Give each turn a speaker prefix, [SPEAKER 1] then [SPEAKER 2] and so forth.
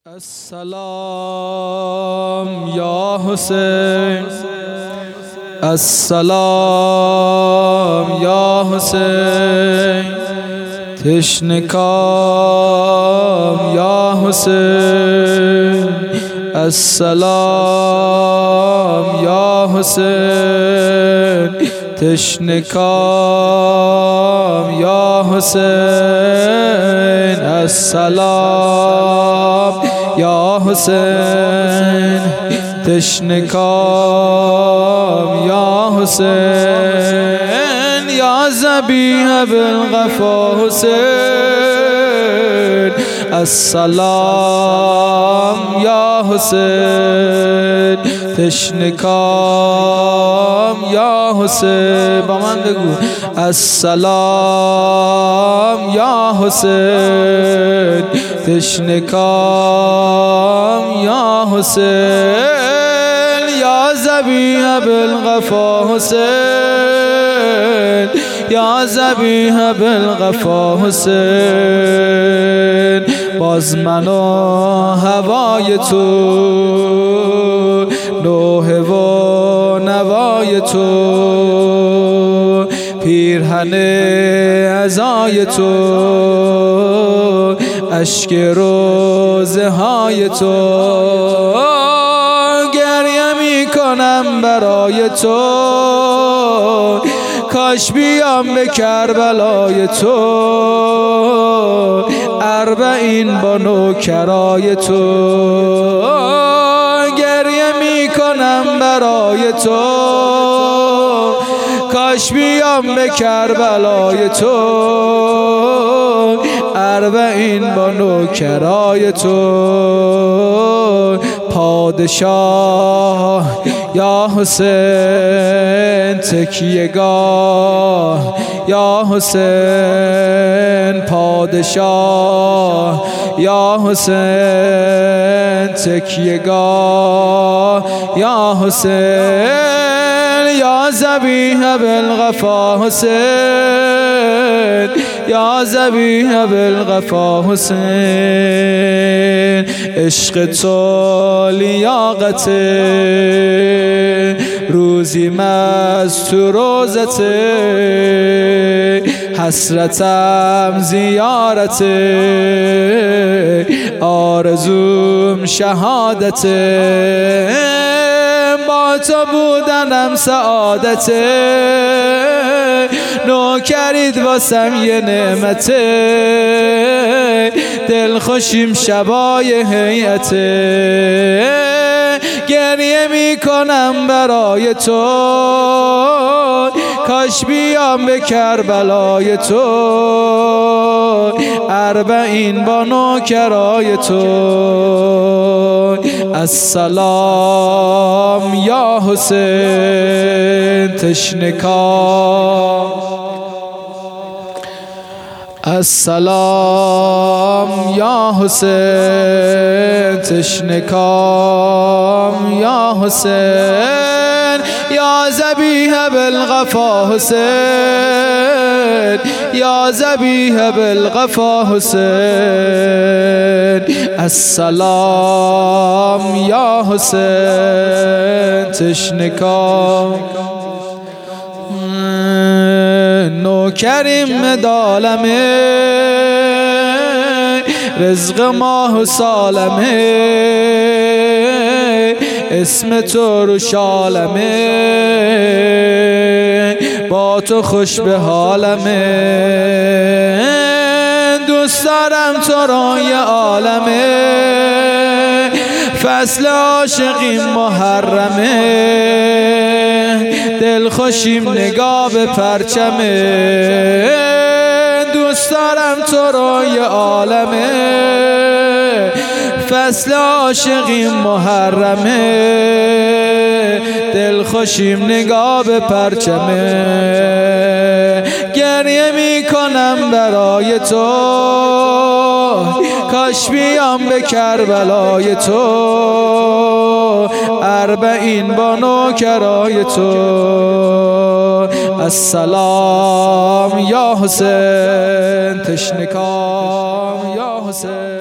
[SPEAKER 1] السلام یا حسین، السلام یا حسین، تشنکام یا حسین، السلام یا حسین، تشنکام یا حسین، السلام یا حسین، تشنکام یا حسین، یا ذبیح بالغفا حسین، السلام یا حسین، تشنکام یا حسین. با من بگو السلام یا حسین، تشنکام یا حسین، یا ذبیح بالغفا حسین، یا ذبیح بالغفا حسین. باز من و هوای تو، نوحه و نوای تو، پیرهن عزای تو، اشک روزه های تو، گریه می کنم برای تو، کاش بیام به کربلای تو، اربعین با نوکرای تو، گریه می کنم برای تو، کاش بیام به کربلای تو، اربعین با نوکرای تو. پادشاه یا حسین، تکیه‌گاه یا حسین، پادشاه یا حسین، تکیه‌گاه یا حسین، یا ذبیح بالغفا حسین، یا ذبیح بالغفا حسین. عشق تو لیاقت، روزی مست تو روزت، حسرتم زیارت، آرزوم شهادت، با تو بودنم سعادت، نوکرید واسم یه نعمت، دل خوشیم شبای هیئت، گریه می کنم برای تو، کاش بیام به کربلای تو، اربعین با نوکرای تو. السلام یا حسین، تشنکام، السلام یا حسین، تشنکام یا حسین، یا ذبیح بالغفا حسین، یا ذبیح بالغفا حسین، السلام یا حسین، تشنکام. نوکریم مدالمه، رزق ماه و سالمه، اسم تو رو شالمه، با تو خوش به حالمه، دوست دارم تو را یه عالمه، فصل عاشقیم محرمه، دل خوشیم نگاه به پرچمه، دوست دارم تو را یه عالمه، فصل عاشقیم محرمه، دل خوشیم نگاه به پرچمه، گریه می کنم برای تو، کاش بیام به کربلای تو، اربعین با نوکرای تو. السلام یا حسین، تشنکام یا حسین.